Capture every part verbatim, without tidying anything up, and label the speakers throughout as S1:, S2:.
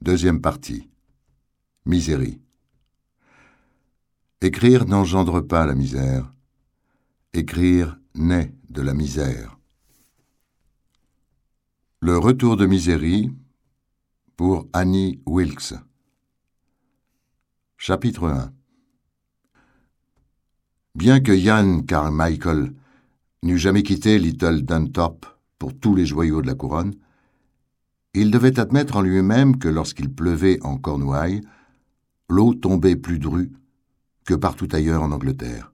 S1: Deuxième partie. Misery. Écrire n'engendre pas la misère. Écrire naît de la misère. Le retour de Misery pour Annie Wilkes. Chapitre un. Bien que Ian Carmichael n'eût jamais quitté Little Dunthorpe pour tous les joyaux de la couronne, il devait admettre en lui-même que lorsqu'il pleuvait en Cornouailles, l'eau tombait plus drue que partout ailleurs en Angleterre.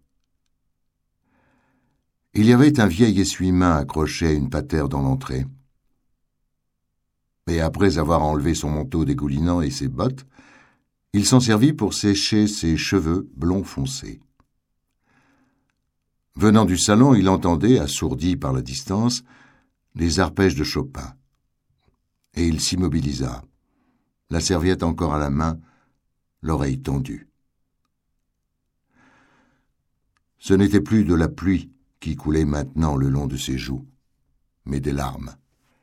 S1: Il y avait un vieil essuie-main accroché à une patère dans l'entrée. Et après avoir enlevé son manteau dégoulinant et ses bottes, il s'en servit pour sécher ses cheveux blonds foncés. Venant du salon, il entendait, assourdi par la distance, les arpèges de Chopin. Et il s'immobilisa, la serviette encore à la main, l'oreille tendue. Ce n'était plus de la pluie qui coulait maintenant le long de ses joues, mais des larmes.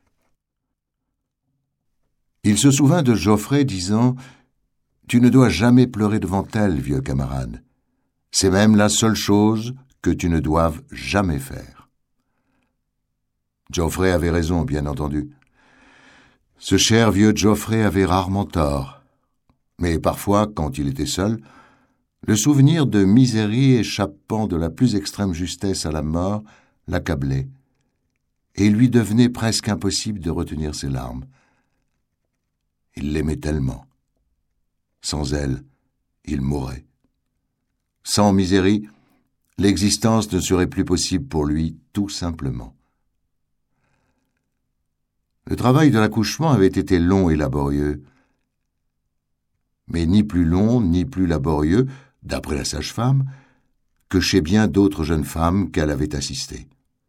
S1: Il se souvint de Geoffrey disant « Tu ne dois jamais pleurer devant elle, vieux camarade. C'est même la seule chose que tu ne doives jamais faire. » Geoffrey avait raison, bien entendu. Ce cher vieux Geoffrey avait rarement tort. Mais parfois, quand il était seul, le souvenir de Misery échappant de la plus extrême justesse à la mort l'accablait, et il lui devenait presque impossible de retenir ses larmes. Il l'aimait tellement. Sans elle, il mourrait. Sans Misery, l'existence ne serait plus possible pour lui, tout simplement. Le travail de l'accouchement avait été long et laborieux, mais ni plus long ni plus laborieux, d'après la sage-femme, que chez bien d'autres jeunes femmes qu'elle avait assistées.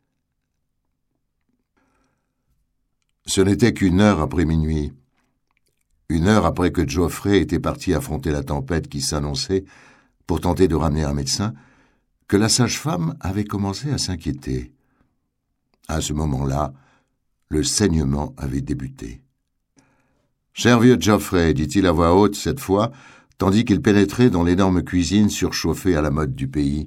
S1: Ce n'était qu'une heure après minuit, une heure après que Geoffrey était parti affronter la tempête qui s'annonçait pour tenter de ramener un médecin, que la sage-femme avait commencé à s'inquiéter. À ce moment-là, le saignement avait débuté. « Cher vieux Geoffrey, dit-il à voix haute cette fois, tandis qu'il pénétrait dans l'énorme cuisine surchauffée à la mode du pays.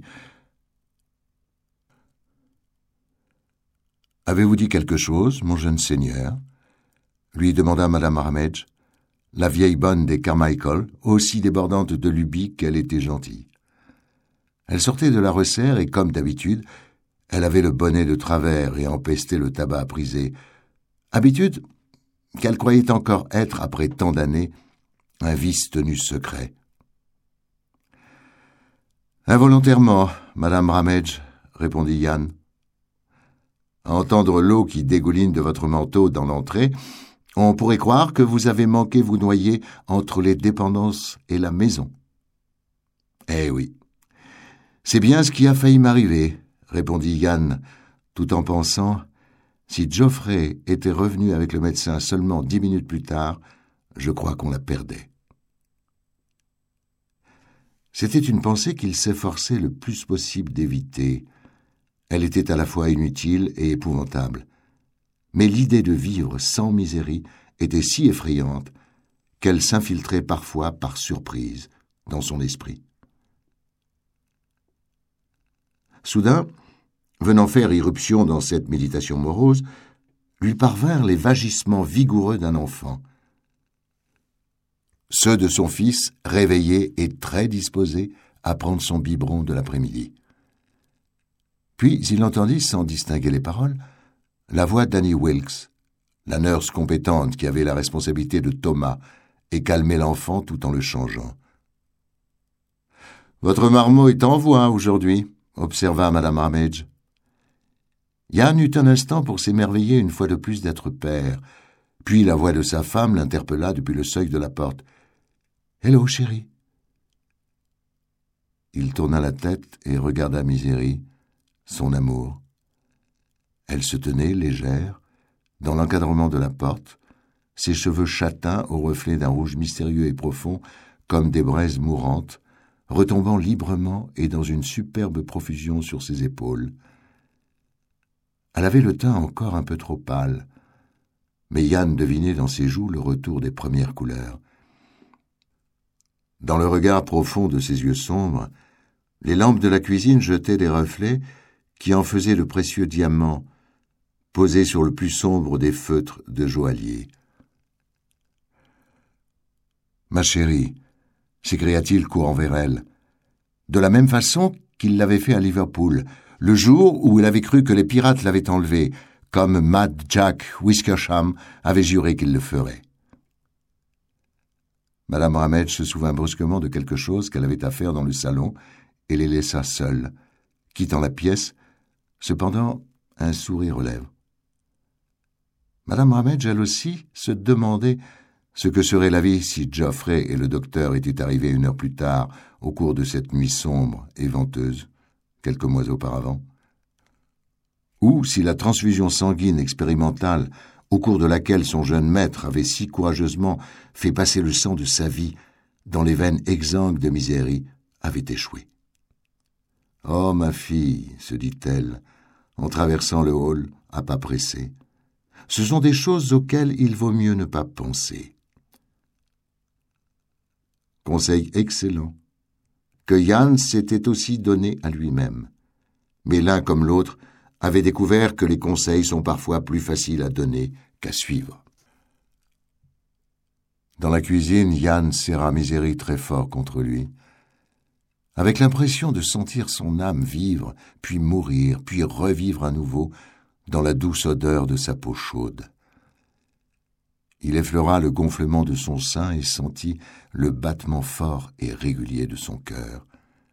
S1: « Avez-vous dit quelque chose, mon jeune seigneur ?» lui demanda madame Ramage, la vieille bonne des Carmichael, aussi débordante de lubie qu'elle était gentille. Elle sortait de la resserre et, comme d'habitude, elle avait le bonnet de travers et empestait le tabac prisé. Habitude qu'elle croyait encore être, après tant d'années, un vice tenu secret. « Involontairement, madame Ramage, répondit Ian. À entendre l'eau qui dégouline de votre manteau dans l'entrée, on pourrait croire que vous avez manqué vous noyer entre les dépendances et la maison. »« Eh oui, c'est bien ce qui a failli m'arriver, » répondit Ian, tout en pensant « Si Geoffrey était revenu avec le médecin seulement dix minutes plus tard, je crois qu'on la perdait. » C'était une pensée qu'il s'efforçait le plus possible d'éviter. Elle était à la fois inutile et épouvantable. Mais l'idée de vivre sans Misery était si effrayante qu'elle s'infiltrait parfois par surprise dans son esprit. Soudain, venant faire irruption dans cette méditation morose, lui parvinrent les vagissements vigoureux d'un enfant. Ceux de son fils, réveillé et très disposé à prendre son biberon de l'après-midi. Puis il entendit, sans distinguer les paroles, la voix d'Annie Wilkes, la nurse compétente qui avait la responsabilité de Thomas et calmait l'enfant tout en le changeant. « Votre marmot est en voie aujourd'hui, » observa madame Ramage. Yann eut un instant pour s'émerveiller une fois de plus d'être père, puis la voix de sa femme l'interpella depuis le seuil de la porte. « Hello, chérie. » Il tourna la tête et regarda Misery, son amour. Elle se tenait, légère, dans l'encadrement de la porte, ses cheveux châtains au reflet d'un rouge mystérieux et profond, comme des braises mourantes, retombant librement et dans une superbe profusion sur ses épaules. Elle avait le teint encore un peu trop pâle, mais Yann devinait dans ses joues le retour des premières couleurs. Dans le regard profond de ses yeux sombres, les lampes de la cuisine jetaient des reflets qui en faisaient de précieux diamants posés sur le plus sombre des feutres de joaillier. « Ma chérie », s'écria-t-il courant vers elle, de la même façon qu'il l'avait fait à Liverpool, le jour où il avait cru que les pirates l'avaient enlevé, comme Mad Jack Wickersham avait juré qu'il le ferait. Madame Ramage se souvint brusquement de quelque chose qu'elle avait à faire dans le salon et les laissa seuls, quittant la pièce, cependant un sourire aux lèvres. Madame Ramage, elle aussi, se demandait ce que serait la vie si Geoffrey et le docteur étaient arrivés une heure plus tard au cours de cette nuit sombre et venteuse, quelques mois auparavant, ou si la transfusion sanguine expérimentale au cours de laquelle son jeune maître avait si courageusement fait passer le sang de sa vie dans les veines exsangues de Misery, avait échoué. « Oh, ma fille, se dit-elle, en traversant le hall à pas pressés, ce sont des choses auxquelles il vaut mieux ne pas penser. » Conseil excellent, que Yann s'était aussi donné à lui-même. Mais l'un comme l'autre avait découvert que les conseils sont parfois plus faciles à donner qu'à suivre. Dans la cuisine, Yann serra Misery très fort contre lui, avec l'impression de sentir son âme vivre, puis mourir, puis revivre à nouveau dans la douce odeur de sa peau chaude. Il effleura le gonflement de son sein et sentit le battement fort et régulier de son cœur.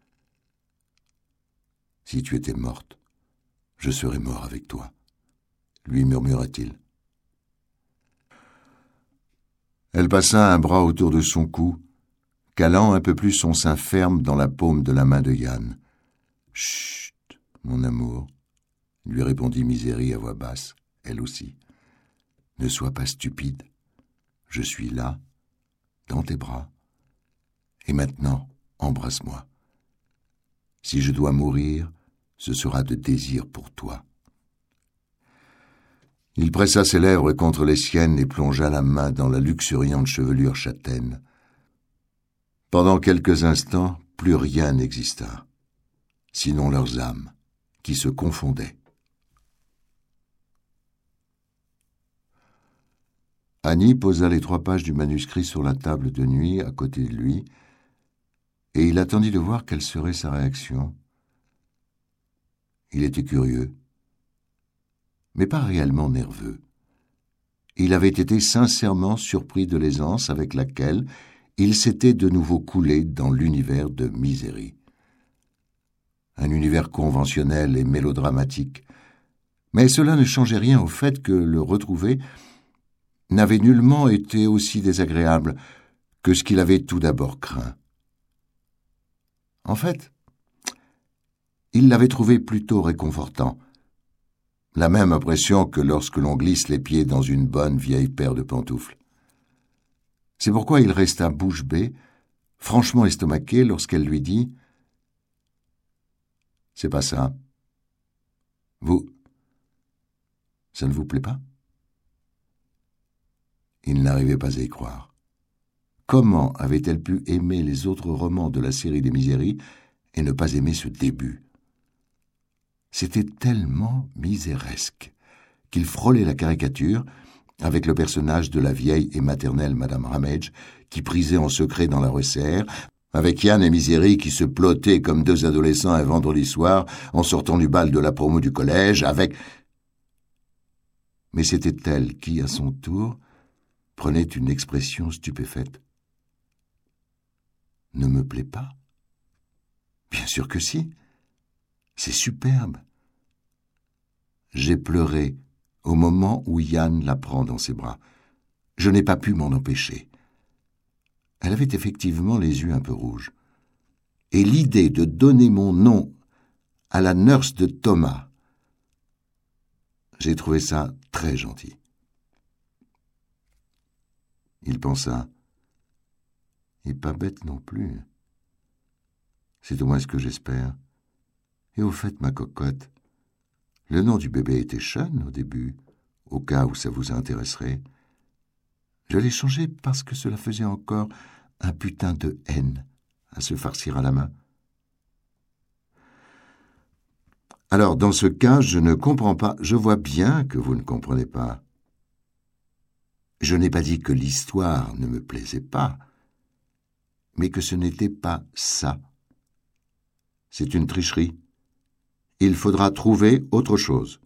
S1: « Si tu étais morte, je serais mort avec toi, » lui murmura-t-il. Elle passa un bras autour de son cou, calant un peu plus son sein ferme dans la paume de la main de Yann. « Chut, mon amour, » lui répondit Misery à voix basse, elle aussi. « Ne sois pas stupide. Je suis là, dans tes bras. Et maintenant, embrasse-moi. Si je dois mourir, ce sera de désir pour toi. » Il pressa ses lèvres contre les siennes et plongea la main dans la luxuriante chevelure châtaine. Pendant quelques instants, plus rien n'exista, sinon leurs âmes, qui se confondaient. Annie posa les trois pages du manuscrit sur la table de nuit à côté de lui, et il attendit de voir quelle serait sa réaction. Il était curieux, mais pas réellement nerveux. Il avait été sincèrement surpris de l'aisance avec laquelle il s'était de nouveau coulé dans l'univers de Misery. Un univers conventionnel et mélodramatique, mais cela ne changeait rien au fait que le retrouver n'avait nullement été aussi désagréable que ce qu'il avait tout d'abord craint. En fait, il l'avait trouvé plutôt réconfortant, la même impression que lorsque l'on glisse les pieds dans une bonne vieille paire de pantoufles. C'est pourquoi il resta bouche bée, franchement estomaqué, lorsqu'elle lui dit « C'est pas ça. Vous, ça ne vous plaît pas ?» Il n'arrivait pas à y croire. Comment avait-elle pu aimer les autres romans de la série des Misery et ne pas aimer ce début? C'était tellement miséresque qu'il frôlait la caricature avec le personnage de la vieille et maternelle Madame Ramage qui prisait en secret dans la resserre, avec Yann et Misery qui se plottaient comme deux adolescents un vendredi soir en sortant du bal de la promo du collège, avec... Mais c'était elle qui, à son tour, prenait une expression stupéfaite. « Ne me plaît pas ? Bien sûr que si. C'est superbe. » J'ai pleuré au moment où Yann la prend dans ses bras. Je n'ai pas pu m'en empêcher. Elle avait effectivement les yeux un peu rouges. Et l'idée de donner mon nom à la nurse de Thomas, j'ai trouvé ça très gentil. Il pensa, et pas bête non plus. C'est au moins ce que j'espère. Et au fait, ma cocotte, le nom du bébé était Sean au début, au cas où ça vous intéresserait. Je l'ai changé parce que cela faisait encore un putain de haine à se farcir à la main. Alors, dans ce cas, je ne comprends pas. Je vois bien que vous ne comprenez pas. Je n'ai pas dit que l'histoire ne me plaisait pas, mais que ce n'était pas ça. C'est une tricherie. Il faudra trouver autre chose.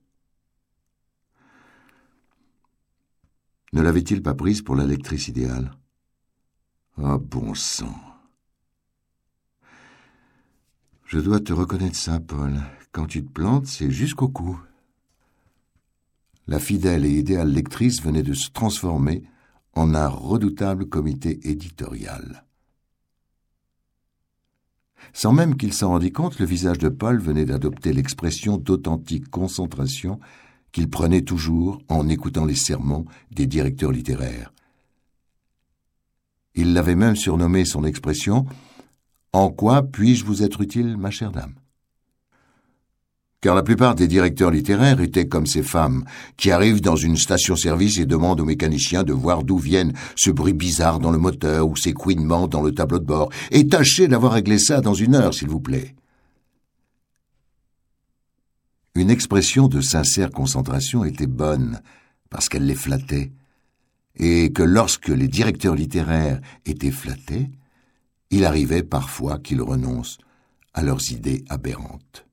S1: Ne l'avait-il pas prise pour la lectrice idéale? Oh, bon sang! Je dois te reconnaître ça, Paul. Quand tu te plantes, c'est jusqu'au cou. La fidèle et idéale lectrice venait de se transformer en un redoutable comité éditorial. Sans même qu'il s'en rendît compte, le visage de Paul venait d'adopter l'expression d'authentique concentration qu'il prenait toujours en écoutant les sermons des directeurs littéraires. Il l'avait même surnommé son expression « En quoi puis-je vous être utile, ma chère dame ?» Car la plupart des directeurs littéraires étaient comme ces femmes qui arrivent dans une station-service et demandent au mécanicien de voir d'où viennent ce bruit bizarre dans le moteur ou ces couinements dans le tableau de bord. Et tâchez d'avoir réglé ça dans une heure, s'il vous plaît. Une expression de sincère concentration était bonne parce qu'elle les flattait, et que lorsque les directeurs littéraires étaient flattés, il arrivait parfois qu'ils renoncent à leurs idées aberrantes.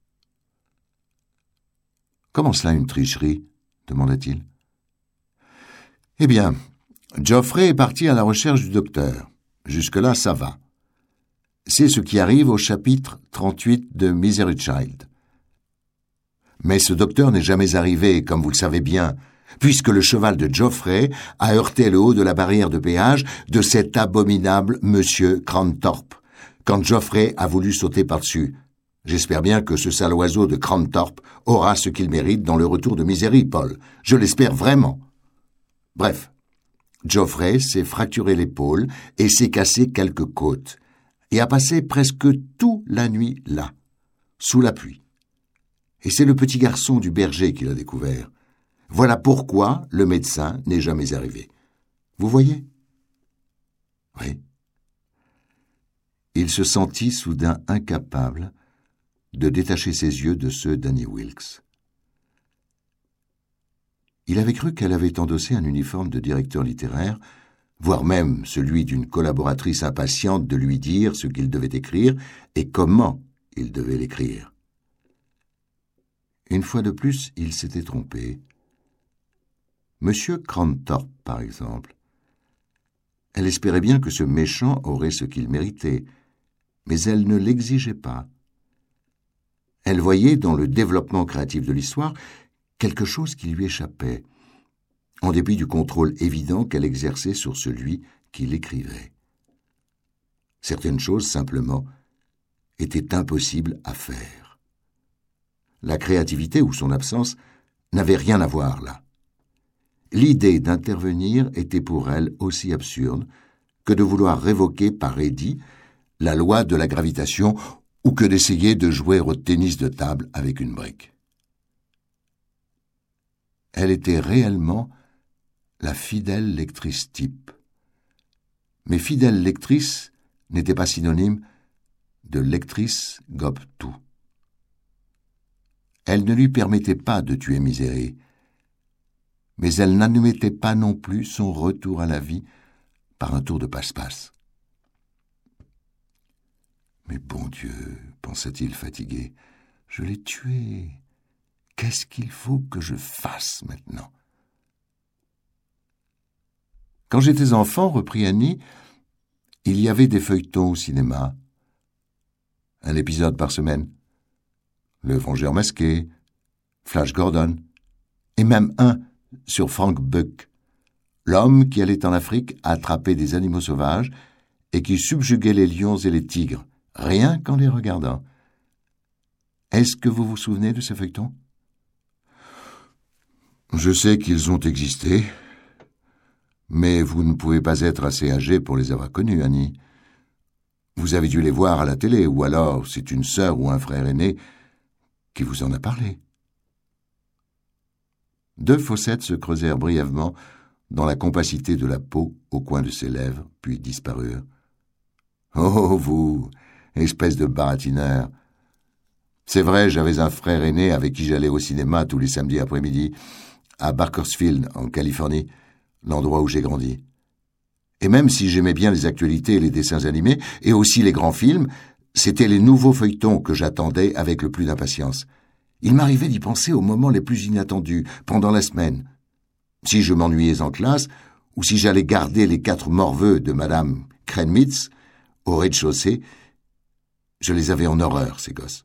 S1: « Comment cela, une tricherie ?» demanda-t-il. « Eh bien, Geoffrey est parti à la recherche du docteur. Jusque-là, ça va. C'est ce qui arrive au chapitre trente-huit de Misery Child. Mais ce docteur n'est jamais arrivé, comme vous le savez bien, puisque le cheval de Geoffrey a heurté le haut de la barrière de péage de cet abominable monsieur Cranthorpe, quand Geoffrey a voulu sauter par-dessus. J'espère bien que ce sale oiseau de Cranthorpe aura ce qu'il mérite dans le retour de Misery, Paul. Je l'espère vraiment. Bref, Geoffrey s'est fracturé l'épaule et s'est cassé quelques côtes, et a passé presque toute la nuit là, sous la pluie. Et c'est le petit garçon du berger qui l'a découvert. Voilà pourquoi le médecin n'est jamais arrivé. Vous voyez? Oui. Il se sentit soudain incapable de détacher ses yeux de ceux d'Annie Wilkes. Il avait cru qu'elle avait endossé un uniforme de directeur littéraire, voire même celui d'une collaboratrice impatiente de lui dire ce qu'il devait écrire et comment il devait l'écrire. Une fois de plus, il s'était trompé. Monsieur Cranthorpe, par exemple. Elle espérait bien que ce méchant aurait ce qu'il méritait, mais elle ne l'exigeait pas. Elle voyait dans le développement créatif de l'histoire quelque chose qui lui échappait, en dépit du contrôle évident qu'elle exerçait sur celui qui l'écrivait. Certaines choses, simplement, étaient impossibles à faire. La créativité ou son absence n'avait rien à voir là. L'idée d'intervenir était pour elle aussi absurde que de vouloir révoquer par édit la loi de la gravitation ou que d'essayer de jouer au tennis de table avec une brique. Elle était réellement la fidèle lectrice type. Mais fidèle lectrice n'était pas synonyme de lectrice gobe tout. Elle ne lui permettait pas de tuer Misery, mais elle n'admettait pas non plus son retour à la vie par un tour de passe-passe. « Mais bon Dieu, pensa-t-il fatigué, je l'ai tué. Qu'est-ce qu'il faut que je fasse maintenant ?» Quand j'étais enfant, reprit Annie, il y avait des feuilletons au cinéma. Un épisode par semaine. Le Vengeur masqué, Flash Gordon, et même un sur Frank Buck, l'homme qui allait en Afrique attraper des animaux sauvages et qui subjuguait les lions et les tigres, rien qu'en les regardant. Est-ce que vous vous souvenez de ces feuilletons? Je sais qu'ils ont existé, mais vous ne pouvez pas être assez âgé pour les avoir connus, Annie. Vous avez dû les voir à la télé, ou alors c'est une sœur ou un frère aîné qui vous en a parlé. Deux fossettes se creusèrent brièvement dans la compacité de la peau au coin de ses lèvres, puis disparurent. « Oh, vous, espèce de baratineur ! C'est vrai, j'avais un frère aîné avec qui j'allais au cinéma tous les samedis après-midi, à Bakersfield, en Californie, l'endroit où j'ai grandi. Et même si j'aimais bien les actualités et les dessins animés, et aussi les grands films, c'étaient les nouveaux feuilletons que j'attendais avec le plus d'impatience. Il m'arrivait d'y penser aux moments les plus inattendus, pendant la semaine. Si je m'ennuyais en classe, ou si j'allais garder les quatre morveux de Madame Krenmitz au rez-de-chaussée, je les avais en horreur, ces gosses.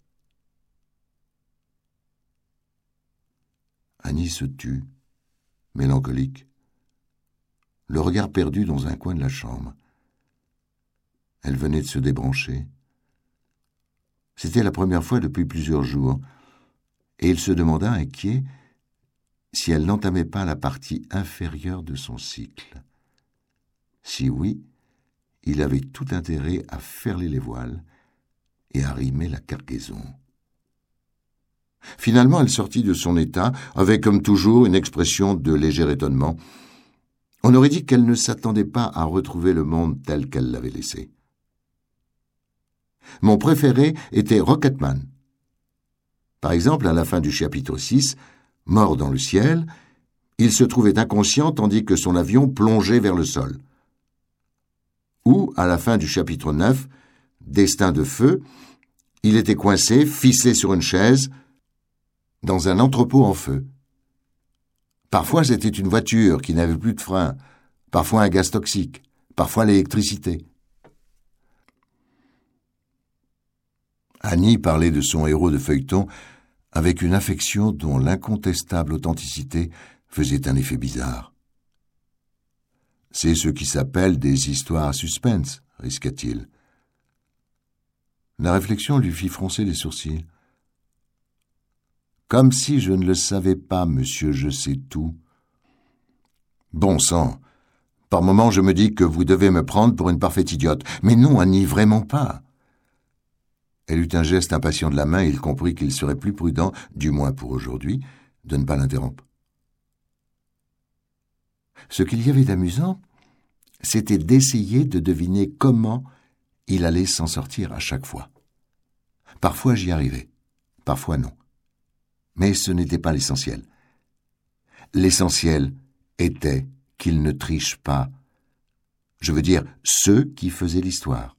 S1: Annie se tut, mélancolique, le regard perdu dans un coin de la chambre. Elle venait de se débrancher. C'était la première fois depuis plusieurs jours, et il se demanda, inquiet, si elle n'entamait pas la partie inférieure de son cycle. Si oui, il avait tout intérêt à ferler les voiles et à rimer la cargaison. Finalement, elle sortit de son état, avec comme toujours une expression de léger étonnement. On aurait dit qu'elle ne s'attendait pas à retrouver le monde tel qu'elle l'avait laissé. Mon préféré était Rocketman. Par exemple, à la fin du chapitre six, mort dans le ciel, il se trouvait inconscient tandis que son avion plongeait vers le sol. Ou, à la fin du chapitre neuf, Destin de feu, il était coincé, ficelé sur une chaise, dans un entrepôt en feu. Parfois, c'était une voiture qui n'avait plus de frein, parfois un gaz toxique, parfois l'électricité. Annie parlait de son héros de feuilleton avec une affection dont l'incontestable authenticité faisait un effet bizarre. « C'est ce qui s'appelle des histoires à suspense », risqua-t-il. La réflexion lui fit froncer les sourcils. « Comme si je ne le savais pas, monsieur, je sais tout. »« Bon sang, par moments je me dis que vous devez me prendre pour une parfaite idiote. Mais non, Annie, vraiment pas. » Elle eut un geste impatient de la main et il comprit qu'il serait plus prudent, du moins pour aujourd'hui, de ne pas l'interrompre. Ce qu'il y avait d'amusant, c'était d'essayer de deviner comment il allait s'en sortir à chaque fois. Parfois j'y arrivais, parfois non. Mais ce n'était pas l'essentiel. L'essentiel était qu'il ne triche pas. Je veux dire, ceux qui faisaient l'histoire.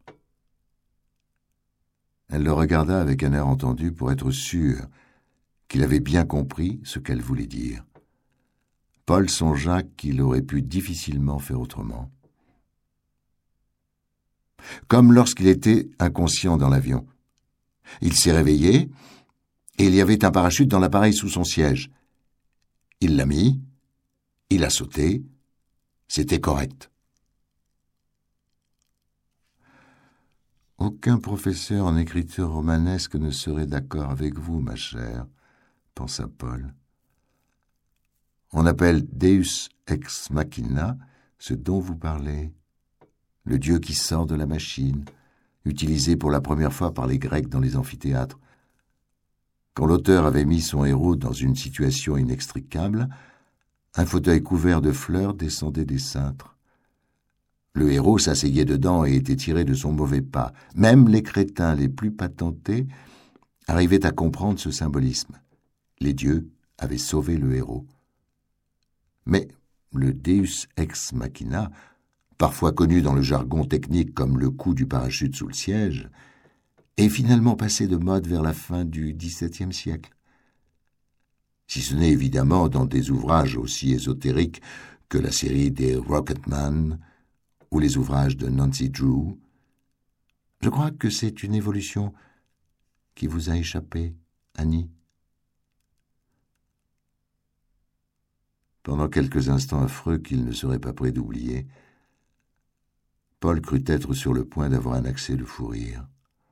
S1: Elle le regarda avec un air entendu pour être sûre qu'il avait bien compris ce qu'elle voulait dire. Paul songea qu'il aurait pu difficilement faire autrement. Comme lorsqu'il était inconscient dans l'avion. Il s'est réveillé et il y avait un parachute dans l'appareil sous son siège. Il l'a mis, il a sauté, c'était correct. Aucun professeur en écriture romanesque ne serait d'accord avec vous, ma chère, pensa Paul. On appelle Deus ex machina ce dont vous parlez, le Dieu qui sort de la machine, utilisé pour la première fois par les Grecs dans les amphithéâtres. Quand l'auteur avait mis son héros dans une situation inextricable, un fauteuil couvert de fleurs descendait des cintres. Le héros s'asseyait dedans et était tiré de son mauvais pas. Même les crétins les plus patentés arrivaient à comprendre ce symbolisme. Les dieux avaient sauvé le héros. Mais le Deus ex machina, parfois connu dans le jargon technique comme le coup du parachute sous le siège, est finalement passé de mode vers la fin du dix-septième siècle. Si ce n'est évidemment dans des ouvrages aussi ésotériques que la série des Rocketman ou les ouvrages de Nancy Drew. Je crois que c'est une évolution qui vous a échappé, Annie. Pendant quelques instants affreux qu'il ne serait pas prêt d'oublier, Paul crut être sur le point d'avoir un accès de fou rire.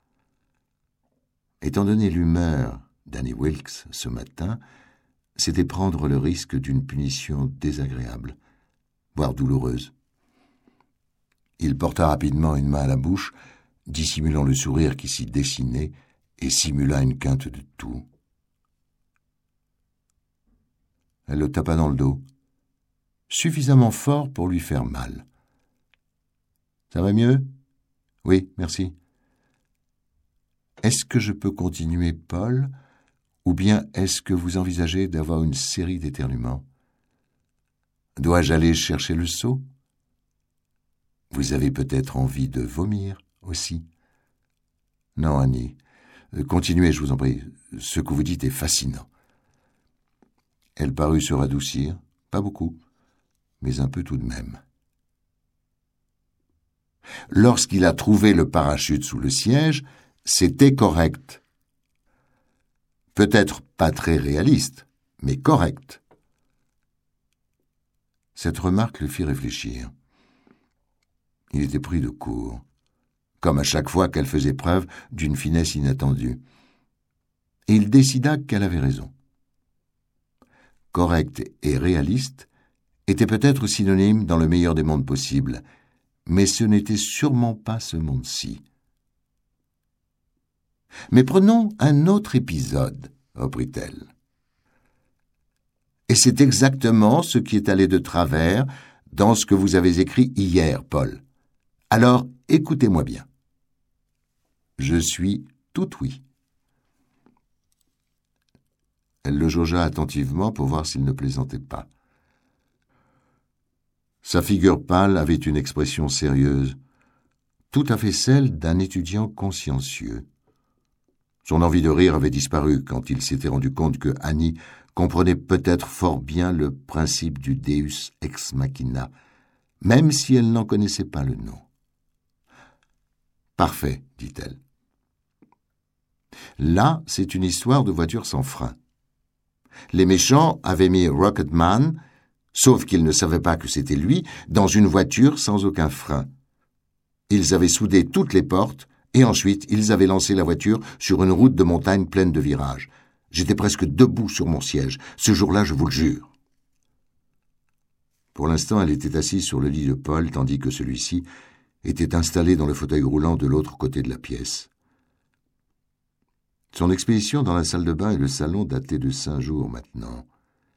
S1: Étant donné l'humeur d'Annie Wilkes ce matin, c'était prendre le risque d'une punition désagréable, voire douloureuse. Il porta rapidement une main à la bouche, dissimulant le sourire qui s'y dessinait, et simula une quinte de toux. Elle le tapa dans le dos. suffisamment fort pour lui faire mal. « Ça va mieux ? » ?»« Oui, merci. »« Est-ce que je peux continuer, Paul, ou bien est-ce que vous envisagez d'avoir une série d'éternuements ? Dois-je aller chercher le seau ? Vous avez peut-être envie de vomir aussi. Non, Annie, continuez, je vous en prie. Ce que vous dites est fascinant. » Elle parut se radoucir, pas beaucoup, mais un peu tout de même. Lorsqu'il a trouvé le parachute sous le siège, c'était correct. Peut-être pas très réaliste, mais correct. Cette remarque le fit réfléchir. Il était pris de court, comme à chaque fois qu'elle faisait preuve d'une finesse inattendue. Et il décida qu'elle avait raison. Correct et réaliste étaient peut-être synonymes dans le meilleur des mondes possibles, mais ce n'était sûrement pas ce monde-ci. « Mais prenons un autre épisode, » reprit-elle. « Et c'est exactement ce qui est allé de travers dans ce que vous avez écrit hier, Paul. Alors, écoutez-moi bien. Je suis tout oui. » Elle le jaugea attentivement pour voir s'il ne plaisantait pas. Sa figure pâle avait une expression sérieuse, tout à fait celle d'un étudiant consciencieux. Son envie de rire avait disparu quand il s'était rendu compte que Annie comprenait peut-être fort bien le principe du Deus ex machina, même si elle n'en connaissait pas le nom. « Parfait, dit-elle. Là, c'est une histoire de voiture sans frein. Les méchants avaient mis Rocketman, sauf qu'ils ne savaient pas que c'était lui, dans une voiture sans aucun frein. Ils avaient soudé toutes les portes, et ensuite ils avaient lancé la voiture sur une route de montagne pleine de virages. J'étais presque debout sur mon siège, ce jour-là, je vous le jure. » Pour l'instant, elle était assise sur le lit de Paul, tandis que celui-ci était installé dans le fauteuil roulant de l'autre côté de la pièce. Son expédition dans la salle de bain et le salon datait de cinq jours maintenant.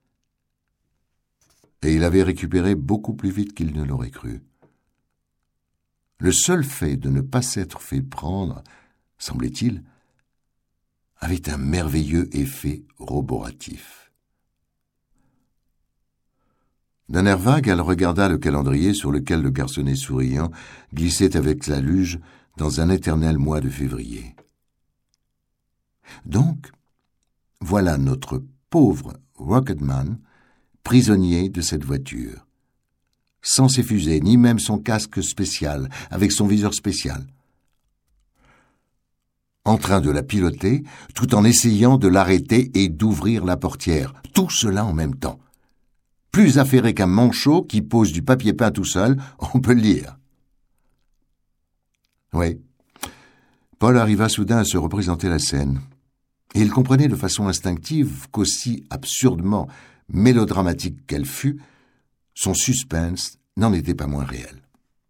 S1: Et il avait récupéré beaucoup plus vite qu'il ne l'aurait cru. Le seul fait de ne pas s'être fait prendre, semblait-il, avait un merveilleux effet roboratif. D'un air vague, elle regarda le calendrier sur lequel le garçonnet souriant glissait avec la luge dans un éternel mois de février. Donc, voilà notre pauvre Rocketman, prisonnier de cette voiture, sans ses fusées, ni même son casque spécial, avec son viseur spécial, en train de la piloter, tout en essayant de l'arrêter et d'ouvrir la portière, tout cela en même temps. Plus affairé qu'un manchot qui pose du papier peint tout seul, on peut le dire. Oui, Paul arriva soudain à se représenter la scène. Et il comprenait de façon instinctive qu'aussi absurdement mélodramatique qu'elle fût, son suspense n'en était pas moins réel.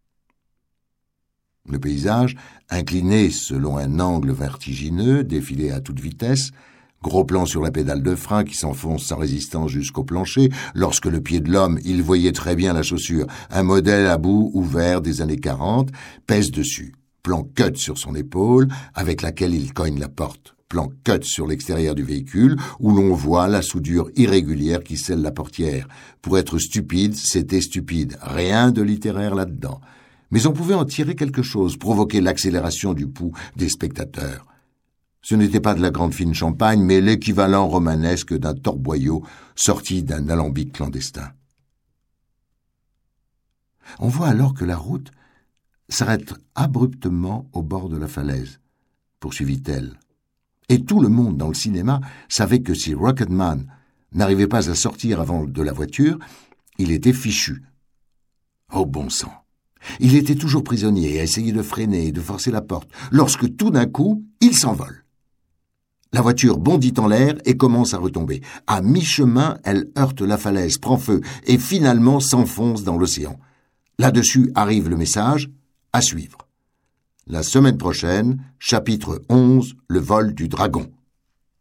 S1: Le paysage, incliné selon un angle vertigineux, défilait à toute vitesse, gros plan sur la pédale de frein qui s'enfonce sans résistance jusqu'au plancher. Lorsque le pied de l'homme, il voyait très bien la chaussure, un modèle à bout ouvert des années quarante, pèse dessus. Plan cut sur son épaule, avec laquelle il cogne la porte. Plan cut sur l'extérieur du véhicule, où l'on voit la soudure irrégulière qui scelle la portière. Pour être stupide, c'était stupide. Rien de littéraire là-dedans. Mais on pouvait en tirer quelque chose, provoquer l'accélération du pouls des spectateurs. Ce n'était pas de la grande fine champagne, mais l'équivalent romanesque d'un torboyau sorti d'un alambic clandestin. On voit alors que la route s'arrête abruptement au bord de la falaise, poursuivit-elle. Et tout le monde dans le cinéma savait que si Rocketman n'arrivait pas à sortir avant de la voiture, il était fichu. Oh bon sang! Il était toujours prisonnier à essayer de freiner et de forcer la porte, lorsque tout d'un coup, il s'envole. La voiture bondit en l'air et commence à retomber. À mi-chemin, elle heurte la falaise, prend feu et finalement s'enfonce dans l'océan. Là-dessus arrive le message « À suivre ». La semaine prochaine, chapitre onze, le vol du dragon.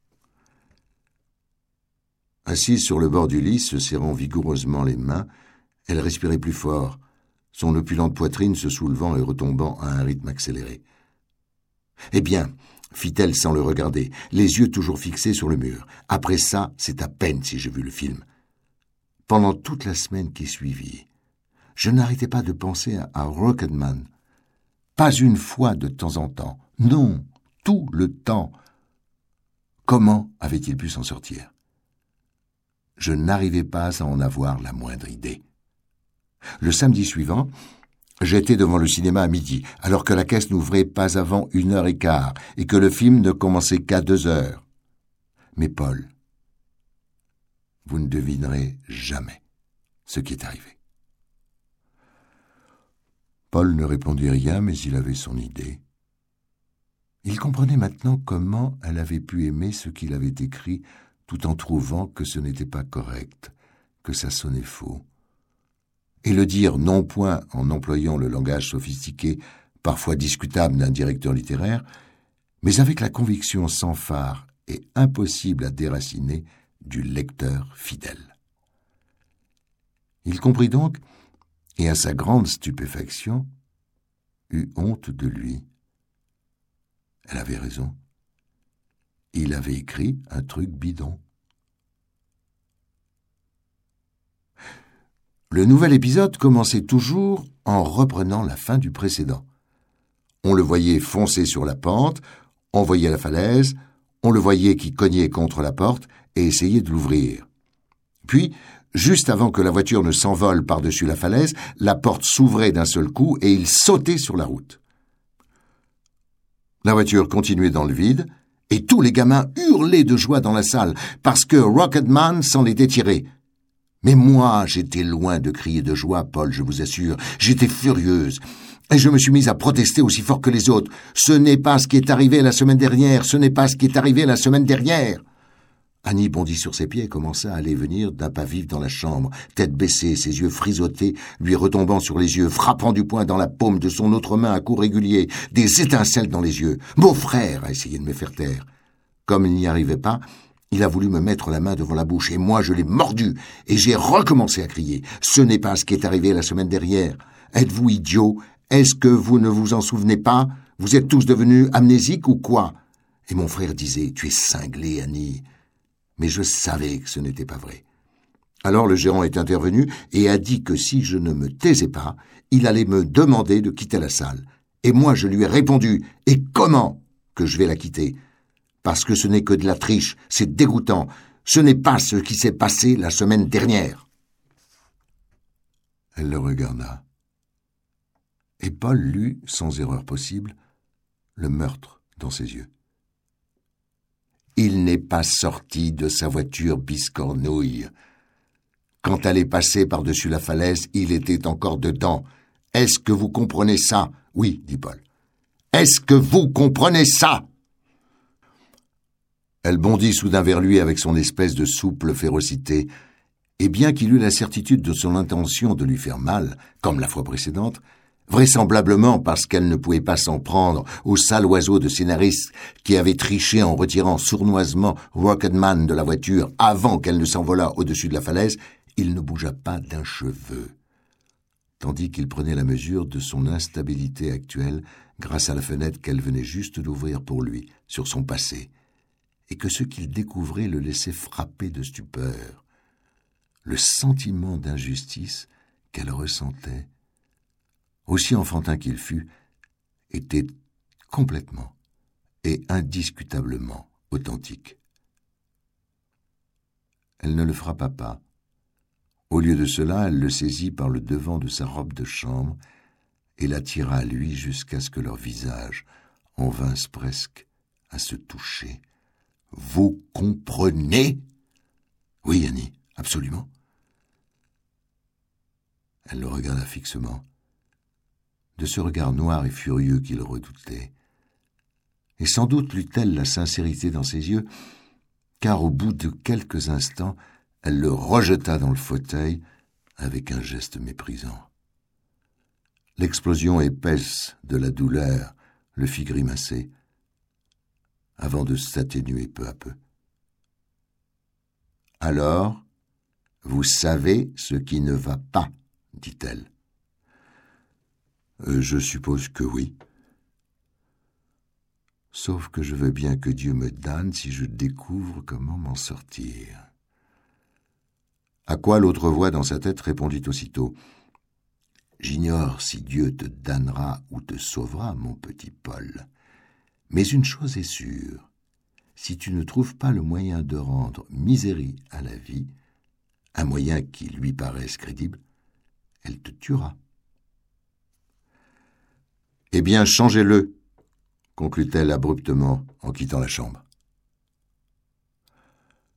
S1: Assise sur le bord du lit, se serrant vigoureusement les mains, Elle respirait plus fort, son opulente poitrine se soulevant et retombant à un rythme accéléré. « Eh bien, fit-elle sans le regarder, les yeux toujours fixés sur le mur. Après ça, c'est à peine si j'ai vu le film. Pendant toute la semaine qui suivit, je n'arrêtais pas de penser à, à Rocketman. Pas une fois de temps en temps. Non, tout le temps. Comment avait-il pu s'en sortir? Je n'arrivais pas à en avoir la moindre idée. Le samedi suivant, j'étais devant le cinéma à midi, alors que la caisse n'ouvrait pas avant une heure et quart et que le film ne commençait qu'à deux heures. Mais Paul, vous ne devinerez jamais ce qui est arrivé. Paul ne répondit rien, mais il avait son idée. Il comprenait maintenant comment elle avait pu aimer ce qu'il avait écrit, tout en trouvant que ce n'était pas correct, que ça sonnait faux. Et le dire non point en employant le langage sophistiqué, parfois discutable d'un directeur littéraire, mais avec la conviction sans phare et impossible à déraciner du lecteur fidèle. Il comprit donc, et à sa grande stupéfaction, eut honte de lui. Elle avait raison. Il avait écrit un truc bidon. Le nouvel épisode commençait toujours en reprenant la fin du précédent. On le voyait foncer sur la pente, on voyait la falaise, on le voyait qui cognait contre la porte et essayait de l'ouvrir. Puis, juste avant que la voiture ne s'envole par-dessus la falaise, la porte s'ouvrait d'un seul coup et il sautait sur la route. La voiture continuait dans le vide et tous les gamins hurlaient de joie dans la salle parce que Rocketman s'en était tiré. Mais moi, j'étais loin de crier de joie, Paul, je vous assure. J'étais furieuse. Et je me suis mise à protester aussi fort que les autres. Ce n'est pas ce qui est arrivé la semaine dernière. Ce n'est pas ce qui est arrivé la semaine dernière. Annie bondit sur ses pieds et commença à aller venir d'un pas vif dans la chambre, tête baissée, ses yeux frisottés, lui retombant sur les yeux, frappant du poing dans la paume de son autre main à coups réguliers, des étincelles dans les yeux. « Mon frère !» a essayé de me faire taire. Comme il n'y arrivait pas, il a voulu me mettre la main devant la bouche, et moi je l'ai mordu, et j'ai recommencé à crier. « Ce n'est pas ce qui est arrivé la semaine dernière. Êtes-vous idiot? Est-ce que vous ne vous en souvenez pas? Vous êtes tous devenus amnésiques ou quoi ?» Et mon frère disait « Tu es cinglée, Annie. » Mais je savais que ce n'était pas vrai. Alors le gérant est intervenu et a dit que si je ne me taisais pas, il allait me demander de quitter la salle. Et moi je lui ai répondu « Et comment que je vais la quitter ? Parce que ce n'est que de la triche, c'est dégoûtant. Ce n'est pas ce qui s'est passé la semaine dernière. » Elle le regarda. Et Paul lut, sans erreur possible, le meurtre dans ses yeux. Il n'est pas sorti de sa voiture biscornouille. Quand elle est passée par-dessus la falaise, il était encore dedans. Est-ce que vous comprenez ça? Oui, dit Paul. Est-ce que vous comprenez ça? Elle bondit soudain vers lui avec son espèce de souple férocité, et bien qu'il eût la certitude de son intention de lui faire mal, comme la fois précédente, vraisemblablement parce qu'elle ne pouvait pas s'en prendre au sale oiseau de scénariste qui avait triché en retirant sournoisement Rocketman de la voiture avant qu'elle ne s'envolât au-dessus de la falaise, il ne bougea pas d'un cheveu, tandis qu'il prenait la mesure de son instabilité actuelle grâce à la fenêtre qu'elle venait juste d'ouvrir pour lui, sur son passé, et que ce qu'il découvrait le laissait frapper de stupeur. Le sentiment d'injustice qu'elle ressentait, aussi enfantin qu'il fût, était complètement et indiscutablement authentique. Elle ne le frappa pas. Au lieu de cela, elle le saisit par le devant de sa robe de chambre et l'attira à lui jusqu'à ce que leurs visages en vinssent presque à se toucher. « Vous comprenez ?» ?»« Oui, Annie, absolument. » Elle le regarda fixement, de ce regard noir et furieux qu'il redoutait. Et sans doute lut-elle la sincérité dans ses yeux, car au bout de quelques instants, elle le rejeta dans le fauteuil avec un geste méprisant. L'explosion épaisse de la douleur le fit grimacer, avant de s'atténuer peu à peu. « Alors, vous savez ce qui ne va pas, dit-elle. Euh, « Je suppose que oui. Sauf que je veux bien que Dieu me damne si je découvre comment m'en sortir. » À quoi l'autre voix dans sa tête répondit aussitôt. « J'ignore si Dieu te damnera ou te sauvera, mon petit Paul. Mais une chose est sûre, si tu ne trouves pas le moyen de rendre misérie à la vie, un moyen qui lui paraisse crédible, elle te tuera. » « Eh bien, changez-le, conclut-elle abruptement en quittant la chambre.